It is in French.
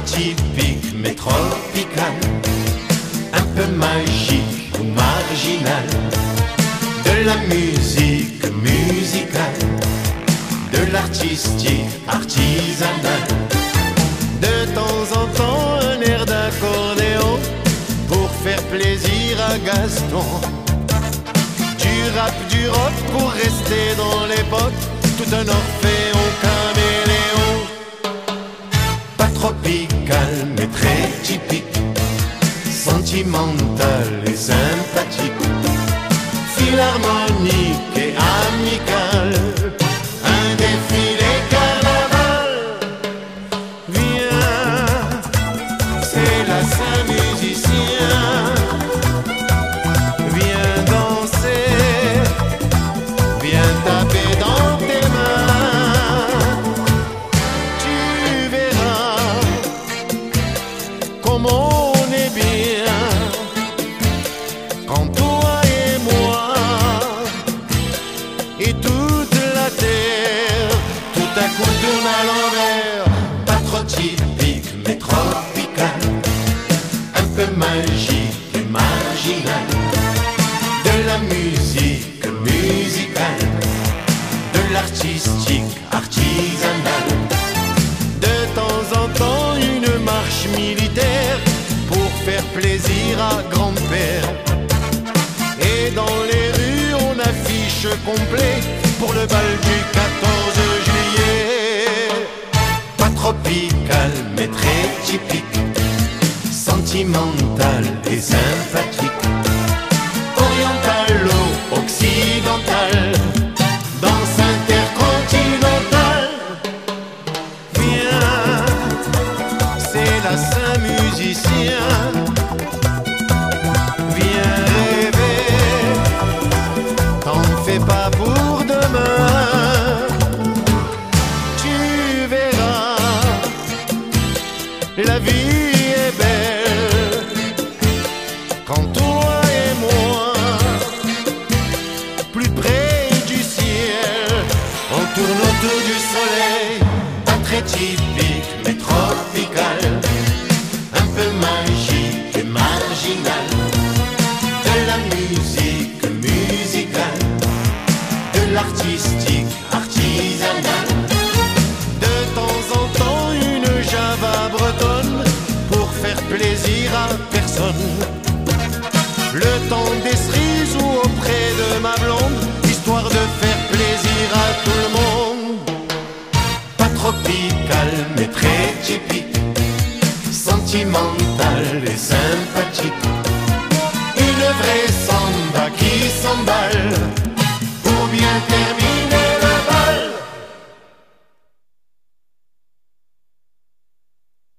typique mais tropical, un peu magique ou marginal, de la musique musicale, de l'artistique artisanal. De temps en temps un air d'accordéon pour faire plaisir à Gaston. Du rap, du rock pour rester dans l'époque, tout un orphéon caméléon. Pas tropical mais très typique, sentimental et sympathique, philharmonique et amical, un défilé carnaval. Viens, c'est la Saint-Musicien, viens danser, viens taper dans tes mains. Tu verras comment on est bien quand toi et moi et toute la terre tout à coup tourne à l'envers. Pas trop typique mais tropical, un peu magique et marginal, de la musique musicale, de l'artistique artisanal. De temps en temps une marche militaire pour faire plaisir à grand-père. Et dans les rues on affiche complet pour le bal du 14 juillet. Pas tropical mais très typique, sentimental et sympathique, oriental ou occidental, danse intercontinentale. Viens, c'est la Saint-Musicien, viens rêver, t'en fais pas pour demain. Tu verras, la vie est belle quand toi et moi, plus près du ciel, on tourne autour du soleil. Pas très typique mais tropical, un peu magique et marginal, de la musique musicale, de l'artistique artisanal. De temps en temps une java bretonne pour faire plaisir à personne. Le temps des cerises ou auprès de ma blonde, histoire de faire plaisir à tout le monde. Pas tropical mais très typique, sentimental et sympathique, une vraie samba qui s'emballe pour bien terminer